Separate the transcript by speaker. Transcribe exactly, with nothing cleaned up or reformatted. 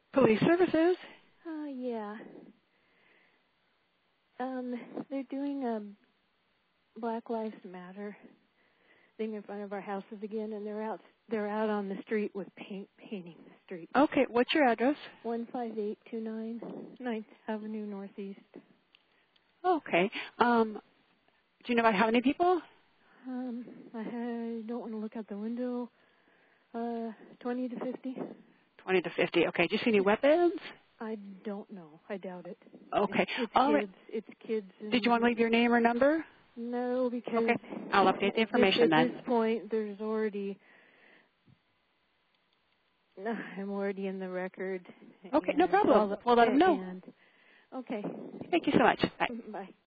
Speaker 1: Police Services.
Speaker 2: Uh, yeah. Um, they're doing a Black Lives Matter thing in front of our houses again, and they're out. They're out on the street with paint, painting the street.
Speaker 1: Okay, what's your address?
Speaker 2: One five eight two nine Ninth Avenue Northeast.
Speaker 1: Okay. Um, do you know about how many people?
Speaker 2: Um, I ha- don't want to look out the window. Uh, twenty to fifty.
Speaker 1: twenty to fifty. Okay. Do you see any weapons?
Speaker 2: I don't know. I doubt it. It's,
Speaker 1: Okay.
Speaker 2: it's
Speaker 1: All right.
Speaker 2: kids. It's kids.
Speaker 1: Did you want
Speaker 2: And
Speaker 1: to leave your name or number?
Speaker 2: no, because
Speaker 1: Okay. I'll update the
Speaker 2: at this,
Speaker 1: information
Speaker 2: at this
Speaker 1: then.
Speaker 2: point, there's already. I'm already in the record.
Speaker 1: Okay, no
Speaker 2: And all
Speaker 1: problem.
Speaker 2: the,
Speaker 1: We'll let them know.
Speaker 2: and okay.
Speaker 1: Thank you so much. Bye.
Speaker 2: Bye.